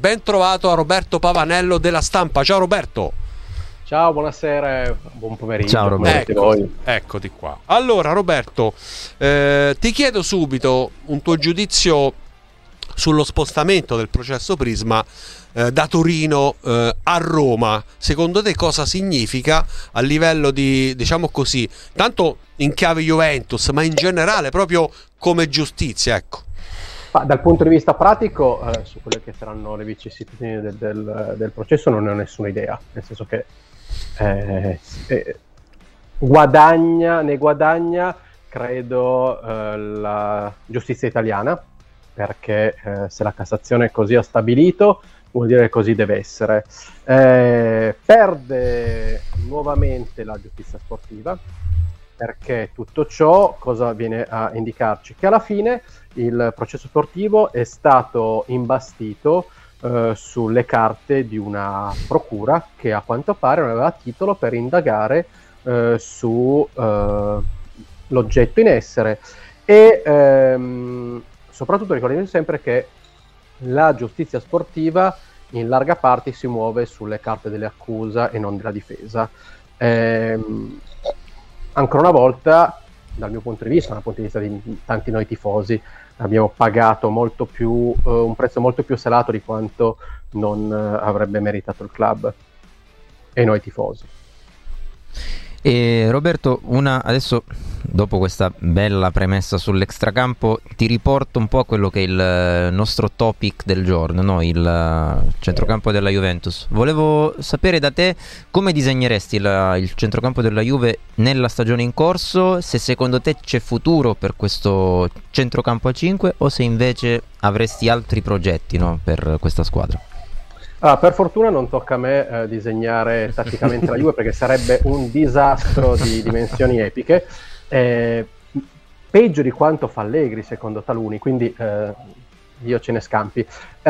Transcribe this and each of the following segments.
ben trovato a Roberto Pavanello della Stampa. Ciao Roberto. Ciao, buonasera, buon pomeriggio. Ciao Roberto. Eccoti qua. Allora Roberto, ti chiedo subito un tuo giudizio sullo spostamento del processo Prisma da Torino a Roma. Secondo te cosa significa a livello di, diciamo così, tanto in chiave Juventus, ma in generale proprio come giustizia, ecco? Dal punto di vista pratico, su quelle che saranno le vicissitudini del processo non ne ho nessuna idea, nel senso che guadagna credo la giustizia italiana, perché se la Cassazione così ha stabilito vuol dire che così deve essere. Perde nuovamente la giustizia sportiva, perché tutto ciò cosa viene a indicarci? Che alla fine il processo sportivo è stato imbastito sulle carte di una procura che a quanto pare non aveva titolo per indagare su l'oggetto in essere, e soprattutto ricordiamoci sempre che la giustizia sportiva in larga parte si muove sulle carte dell'accusa e non della difesa. Ancora una volta, dal mio punto di vista, dal punto di vista di tanti noi tifosi, abbiamo pagato molto più, un prezzo molto più salato di quanto non avrebbe meritato il club e noi tifosi. E Roberto, adesso dopo questa bella premessa sull'extracampo ti riporto un po' a quello che è il nostro topic del giorno, no? Il centrocampo della Juventus. Volevo sapere da te come disegneresti il centrocampo della Juve nella stagione in corso, se secondo te c'è futuro per questo centrocampo a 5 o se invece avresti altri progetti, no, per questa squadra. Per fortuna non tocca a me disegnare tatticamente la Juve, perché sarebbe un disastro di dimensioni epiche, peggio di quanto fa Allegri secondo taluni, quindi Dio ce ne scampi.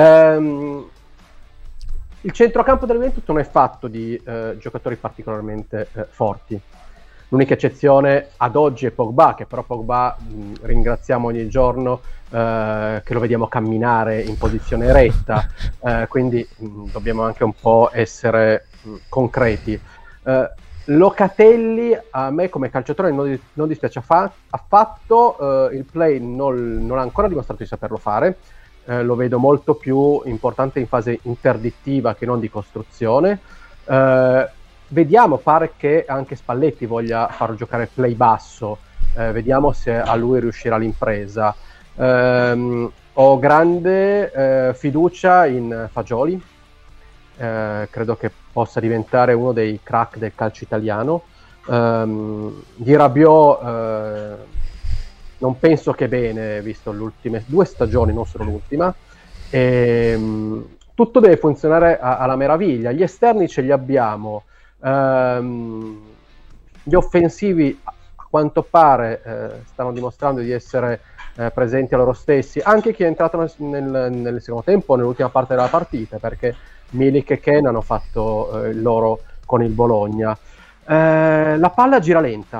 Il centrocampo della Juventus non è fatto di giocatori particolarmente forti. L'unica eccezione ad oggi è Pogba, che però Pogba ringraziamo ogni giorno che lo vediamo camminare in posizione eretta, quindi dobbiamo anche un po' essere concreti. Locatelli a me come calciatore non dispiace affatto, il play non ha ancora dimostrato di saperlo fare, lo vedo molto più importante in fase interdittiva che non di costruzione. Vediamo, pare che anche Spalletti voglia farlo giocare play basso, vediamo se a lui riuscirà l'impresa. Ho grande fiducia in Fagioli, credo che possa diventare uno dei crack del calcio italiano. Di Rabiot non penso che bene, visto le ultime 2 stagioni, non solo l'ultima. Tutto deve funzionare alla meraviglia, gli esterni ce li abbiamo. Gli offensivi a quanto pare stanno dimostrando di essere presenti a loro stessi, anche chi è entrato nel secondo tempo, nell'ultima parte della partita, perché Milik e Ken hanno fatto il loro con il Bologna. La palla gira lenta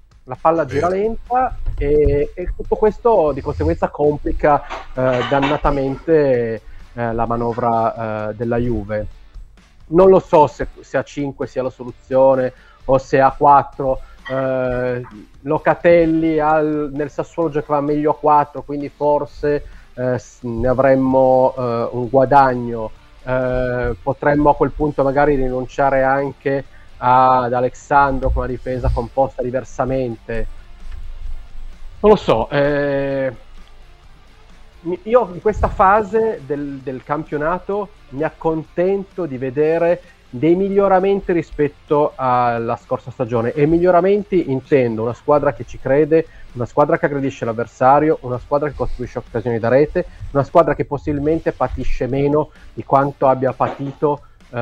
e tutto questo di conseguenza complica dannatamente la manovra della Juve. Non lo so se a 5 sia la soluzione o se a 4. Locatelli nel Sassuolo giocava meglio a 4, quindi forse ne avremmo un guadagno. Potremmo a quel punto magari rinunciare anche ad Alexandro con una difesa composta diversamente. Non lo so. Io in questa fase del campionato mi accontento di vedere dei miglioramenti rispetto alla scorsa stagione, e miglioramenti intendo una squadra che ci crede, una squadra che aggredisce l'avversario, una squadra che costruisce occasioni da rete, una squadra che possibilmente patisce meno di quanto abbia patito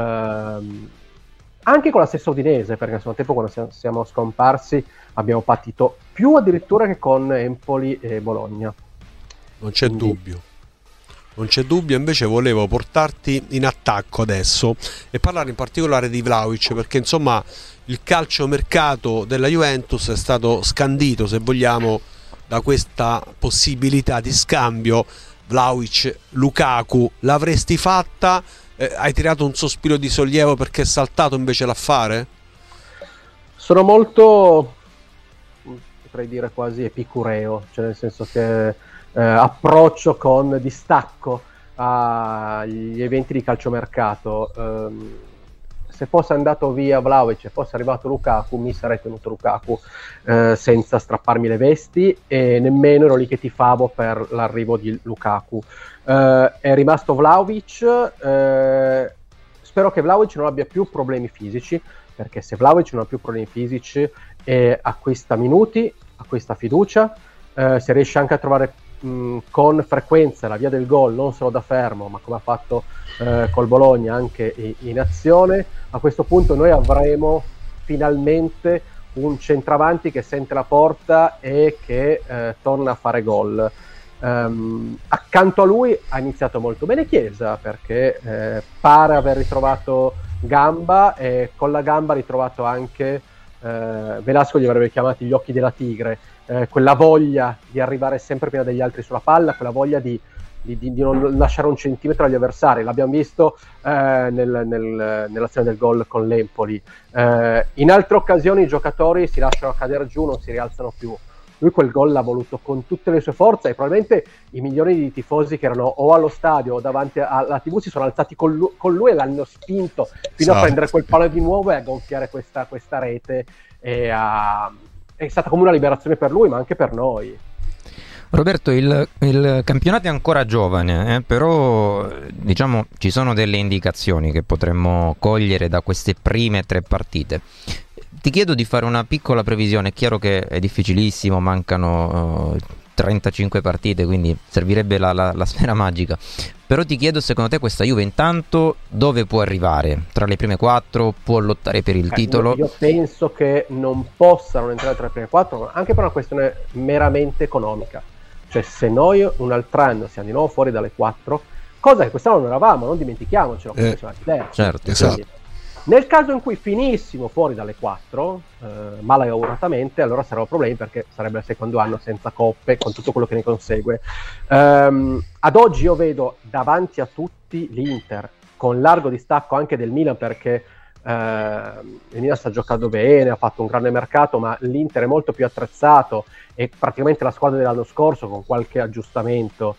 anche con la stessa Udinese, perché nel secondo tempo, quando siamo scomparsi, abbiamo patito più addirittura che con Empoli e Bologna. Non c'è dubbio. Non c'è dubbio, invece volevo portarti in attacco adesso e parlare in particolare di Vlahovic, perché insomma il calciomercato della Juventus è stato scandito, se vogliamo, da questa possibilità di scambio Vlahovic, Lukaku, l'avresti fatta? Hai tirato un sospiro di sollievo perché è saltato invece l'affare? Sono molto, potrei dire quasi epicureo, cioè nel senso che approccio con distacco agli eventi di calciomercato. Se fosse andato via Vlahovic e fosse arrivato Lukaku, mi sarei tenuto Lukaku senza strapparmi le vesti, e nemmeno ero lì che tifavo per l'arrivo di Lukaku. È rimasto Vlahovic, spero che Vlahovic non abbia più problemi fisici, perché se Vlahovic non ha più problemi fisici e acquista minuti, acquista fiducia, se riesce anche a trovare con frequenza la via del gol, non solo da fermo, ma come ha fatto col Bologna anche in azione, a questo punto noi avremo finalmente un centravanti che sente la porta e che torna a fare gol. Accanto a lui ha iniziato molto bene Chiesa, perché pare aver ritrovato gamba, e con la gamba ha ritrovato anche Velasco gli avrebbe chiamati gli occhi della tigre, quella voglia di arrivare sempre prima degli altri sulla palla, quella voglia di non lasciare un centimetro agli avversari. L'abbiamo visto nell'azione del gol con l'Empoli. In altre occasioni i giocatori si lasciano cadere giù, non si rialzano più. Lui quel gol l'ha voluto con tutte le sue forze, e probabilmente i milioni di tifosi che erano o allo stadio o davanti alla TV si sono alzati con lui e l'hanno spinto fino a prendere quel palo di nuovo e a gonfiare questa rete. È stata come una liberazione per lui, ma anche per noi. Roberto, il campionato è ancora giovane, però diciamo ci sono delle indicazioni che potremmo cogliere da queste prime 3 partite. Ti chiedo di fare una piccola previsione. È chiaro che è difficilissimo, mancano 35 partite, quindi servirebbe la sfera magica. Però ti chiedo, secondo te questa Juve intanto dove può arrivare? Tra le prime 4? Può lottare per il titolo? Io penso che non possano entrare tra le prime 4, anche per una questione meramente economica. Cioè, se noi un altro anno siamo di nuovo fuori dalle 4, cosa che quest'anno non eravamo, non dimentichiamocelo, come siamo diversi. Certo, esatto. Nel caso in cui finissimo fuori dalle 4, malauguratamente, allora sarebbero problemi, perché sarebbe il secondo anno senza coppe, con tutto quello che ne consegue. Ad oggi io vedo davanti a tutti l'Inter, con largo distacco anche del Milan, perché il Milan sta giocando bene, ha fatto un grande mercato, ma l'Inter è molto più attrezzato, è praticamente la squadra dell'anno scorso con qualche aggiustamento,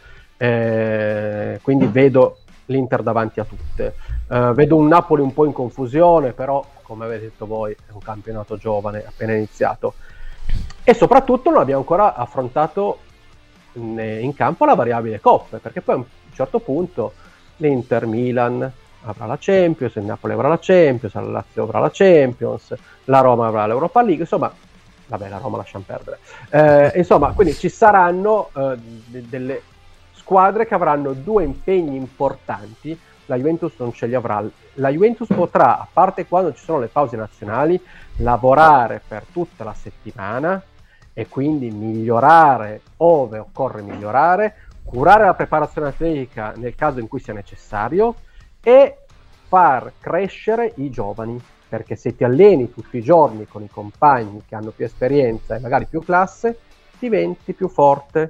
quindi vedo l'Inter davanti a tutte. Vedo un Napoli un po' in confusione, però come avete detto voi è un campionato giovane, appena iniziato, e soprattutto non abbiamo ancora affrontato in campo la variabile coppe, perché poi a un certo punto l'Inter Milan avrà la Champions, il Napoli avrà la Champions, la Lazio avrà la Champions, la Roma avrà l'Europa League, insomma, vabbè, la Roma lasciamo perdere, insomma, quindi ci saranno delle squadre che avranno 2 impegni importanti. La Juventus non ce li avrà. La Juventus potrà, a parte quando ci sono le pause nazionali, lavorare per tutta la settimana e quindi migliorare ove occorre migliorare, curare la preparazione atletica nel caso in cui sia necessario e far crescere i giovani, perché se ti alleni tutti i giorni con i compagni che hanno più esperienza e magari più classe, diventi più forte.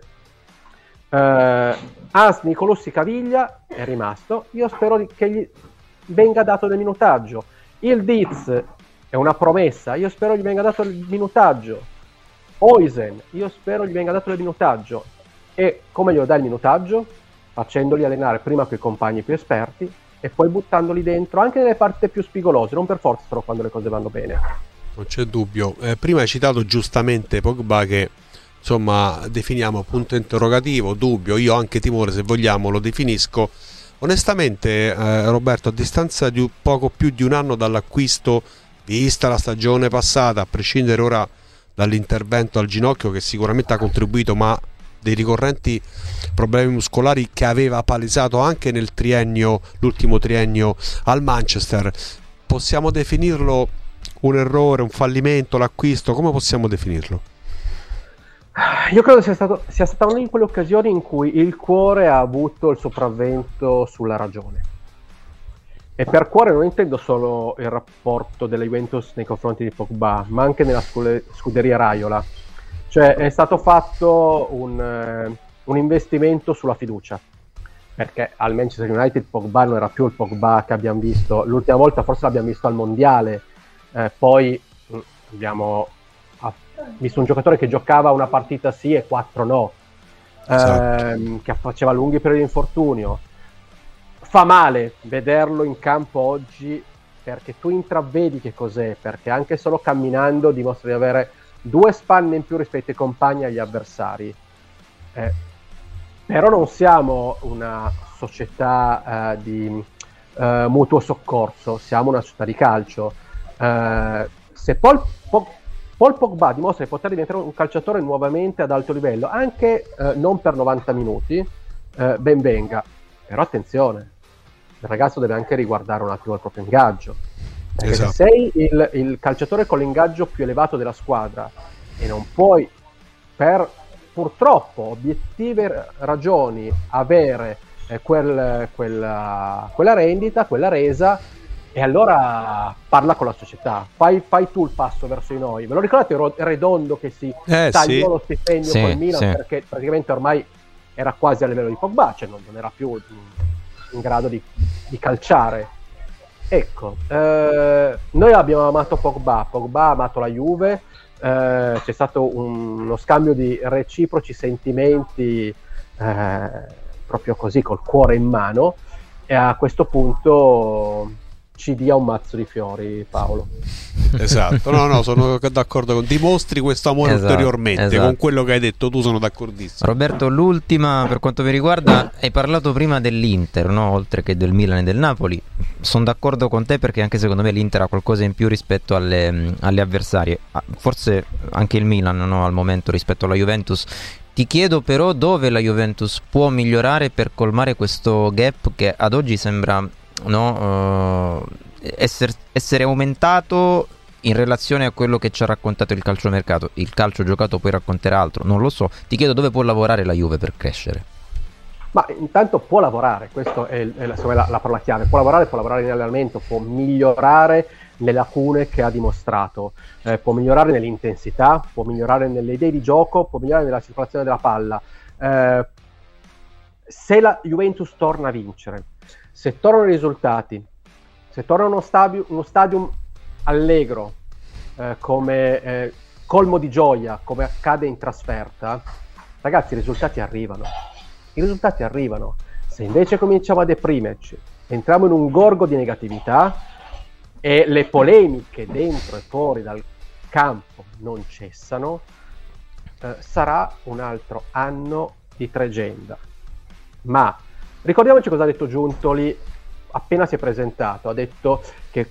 Hans Nicolussi Caviglia è rimasto, io spero che gli venga dato del minutaggio. Il Diz è una promessa, io spero gli venga dato il minutaggio. Oisen, io spero gli venga dato il minutaggio. E come glielo dai il minutaggio? Facendoli allenare prima con i compagni più esperti e poi buttandoli dentro anche nelle partite più spigolose, non per forza solo quando le cose vanno bene. Non c'è dubbio. Prima hai citato giustamente Pogba, che insomma definiamo punto interrogativo, dubbio, io anche timore, se vogliamo lo definisco. Onestamente Roberto, a distanza di poco più di un anno dall'acquisto, vista la stagione passata, a prescindere ora dall'intervento al ginocchio che sicuramente ha contribuito, ma dei ricorrenti problemi muscolari che aveva palesato anche nel triennio, l'ultimo triennio al Manchester, possiamo definirlo un errore, un fallimento l'acquisto? Come possiamo definirlo? Io credo sia stata una di quelle occasioni in cui il cuore ha avuto il sopravvento sulla ragione. E per cuore non intendo solo il rapporto della Juventus nei confronti di Pogba, ma anche nella scuderia Raiola. Cioè è stato fatto un investimento sulla fiducia, perché al Manchester United Pogba non era più il Pogba che abbiamo visto l'ultima volta, forse l'abbiamo visto al mondiale, poi abbiamo visto un giocatore che giocava una partita sì e 4 no, Esatto. che faceva lunghi periodi di infortunio. Fa male vederlo in campo oggi, perché tu intravedi che cos'è, perché anche solo camminando dimostra di avere 2 spanne in più rispetto ai compagni e agli avversari. Però non siamo una società di mutuo soccorso, siamo una società di calcio. Se Paul Pogba dimostra di poter diventare un calciatore nuovamente ad alto livello, anche non per 90 minuti, ben venga. Però attenzione, il ragazzo deve anche riguardare un attimo il proprio ingaggio. Perché Esatto. se sei il calciatore con l'ingaggio più elevato della squadra e non puoi, per purtroppo obiettive ragioni, avere quella rendita, quella resa, e allora parla con la società, fai tu il passo verso di noi. Ve lo ricordate Redondo che si tagliò Sì. lo stipendio Sì, col Milan, sì. Perché praticamente ormai era quasi a livello di Pogba, cioè non era più in grado di calciare. Ecco, noi abbiamo amato Pogba ha amato la Juve, c'è stato uno scambio di reciproci sentimenti, proprio così col cuore in mano, e a questo punto ci dia un mazzo di fiori, Paolo. Esatto, no, sono d'accordo con dimostri questo amore Esatto, ulteriormente, esatto. con quello che hai detto tu sono d'accordissimo. Roberto, l'ultima per quanto mi riguarda, hai parlato prima dell'Inter, no? Oltre che del Milan e del Napoli. Sono d'accordo con te, perché anche secondo me l'Inter ha qualcosa in più rispetto alle avversarie, forse anche il Milan, no? Al momento rispetto alla Juventus. Ti chiedo però dove la Juventus può migliorare per colmare questo gap che ad oggi sembra, no, essere aumentato in relazione a quello che ci ha raccontato il calciomercato. Il calcio giocato poi racconterà altro, non lo so. Ti chiedo dove può lavorare la Juve per crescere. Ma intanto può lavorare, questa è la parola chiave. Può lavorare in allenamento, può migliorare le lacune che ha dimostrato, può migliorare nell'intensità, può migliorare nelle idee di gioco, può migliorare nella circolazione della palla. Se la Juventus torna a vincere, se tornano i risultati, se torna uno stadium allegro, come colmo di gioia, come accade in trasferta, ragazzi, i risultati arrivano. Se invece cominciamo a deprimerci, entriamo in un gorgo di negatività e le polemiche dentro e fuori dal campo non cessano, sarà un altro anno di tregenda. Ma ricordiamoci cosa ha detto Giuntoli appena si è presentato. Ha detto che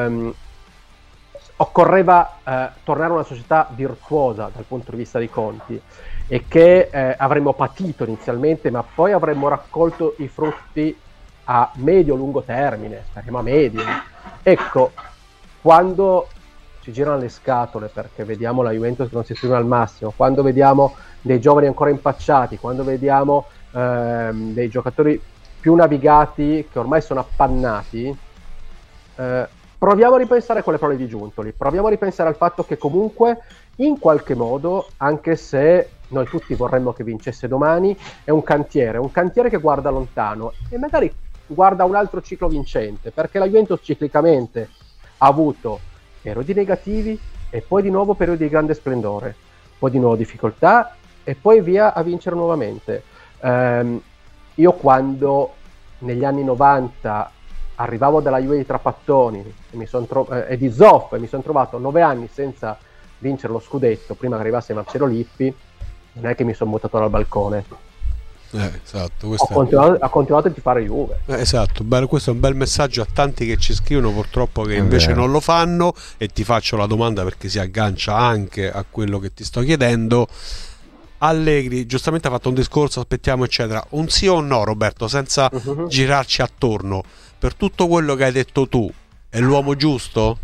occorreva tornare a una società virtuosa dal punto di vista dei conti, e che avremmo patito inizialmente, ma poi avremmo raccolto i frutti a medio-lungo termine, speriamo a medio. Ecco, quando ci girano le scatole perché vediamo la Juventus che non si esprime al massimo, quando vediamo dei giovani ancora impacciati, quando vediamo dei giocatori più navigati che ormai sono appannati, proviamo a ripensare a quelle parole di Giuntoli, proviamo a ripensare al fatto che comunque in qualche modo, anche se noi tutti vorremmo che vincesse domani, è un cantiere che guarda lontano e magari guarda un altro ciclo vincente, perché la Juventus ciclicamente ha avuto periodi negativi e poi di nuovo periodi di grande splendore, poi di nuovo difficoltà e poi via a vincere nuovamente. Io quando negli anni 90 arrivavo dalla Juve di Trapattoni e di Zoff e mi sono trovato 9 anni senza vincere lo scudetto prima che arrivasse Marcello Lippi, non è che mi sono buttato dal balcone. Esatto, Ho continuato a tifare Juve. Esatto, questo è un bel messaggio a tanti che ci scrivono purtroppo che invece non lo fanno, e ti faccio la domanda perché si aggancia anche a quello che ti sto chiedendo. Allegri giustamente ha fatto un discorso, aspettiamo eccetera, un sì o no, Roberto, senza girarci attorno, per tutto quello che hai detto tu, è l'uomo giusto?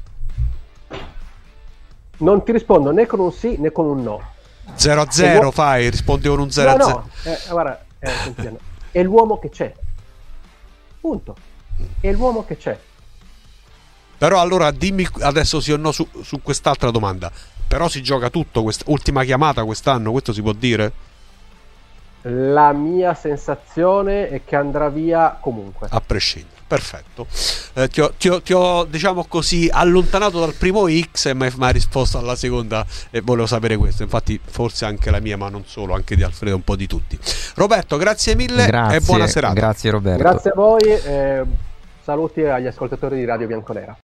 Non ti rispondo né con un sì né con un no. 0-0 fai, rispondi con un 0-0. No, guarda, è l'uomo che c'è, punto, è l'uomo che c'è. Però allora dimmi adesso sì o no su quest'altra domanda. Però si gioca tutto, ultima chiamata quest'anno, questo si può dire? La mia sensazione è che andrà via comunque. A prescindere, perfetto. Ti ho, diciamo così, allontanato dal primo X e mi hai risposto alla seconda e volevo sapere questo. Infatti forse anche la mia, ma non solo, anche di Alfredo, un po' di tutti. Roberto, grazie mille e buona serata. Grazie Roberto. Grazie a voi, saluti agli ascoltatori di Radio Bianconera.